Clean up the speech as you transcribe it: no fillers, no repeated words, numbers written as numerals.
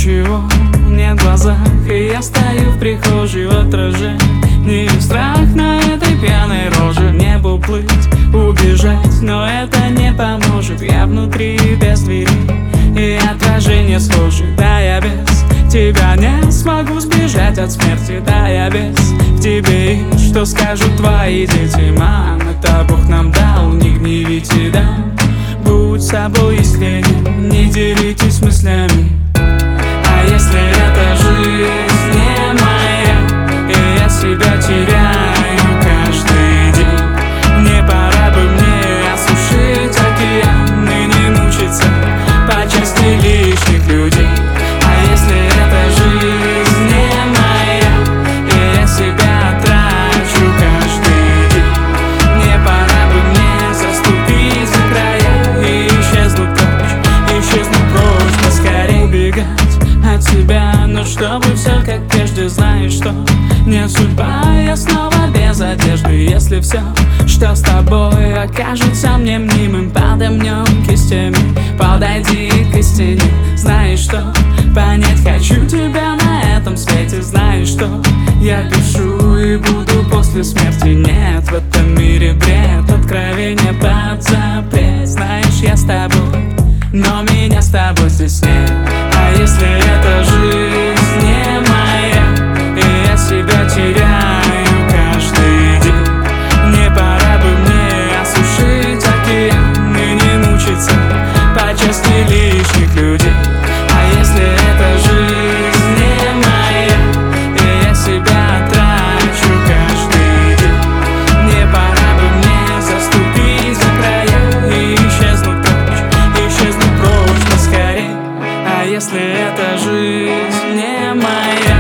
ничего нет в глазах, и я стою в прихожей в отражении. Страх на этой пьяной роже. Небу плыть, убежать, но это не поможет. Я внутри без двери, и отражение схожи. Да, я без тебя не смогу сбежать от смерти. Да, я без тебе, и что скажут твои дети? Мам, это Бог нам дал, не гневите, да. Будь собой искренним, не делитесь мыслями. А если эта жизнь не моя, и я себя теряю каждый день, не пора бы мне осушить океан и не мучиться по части лишних людей. А если эта жизнь не моя, и я себя трачу каждый день, не пора бы мне заступить за края и исчезнуть прочь, поскорей убегать от тебя, но чтобы все как прежде. Знаешь, что не судьба, я снова без одежды. Если все, что с тобой, окажется мне мнимым, подомнем кистями, подойди к истине. Знаешь, что понять хочу тебя на этом свете. Знаешь, что я пишу и буду после смерти. Нет в этом мире бред, откровение под запрет. Знаешь, я с тобой, но меня с тобой здесь нет. А если эта жизнь не моя, и я себя теряю каждый день, не пора бы мне осушить океан и не мучиться по части лишних людей. А если эта жизнь не моя, и я себя трачу каждый день, не пора бы мне заступить за края и исчезнуть прочь поскорей. А если эта жизнь не моя,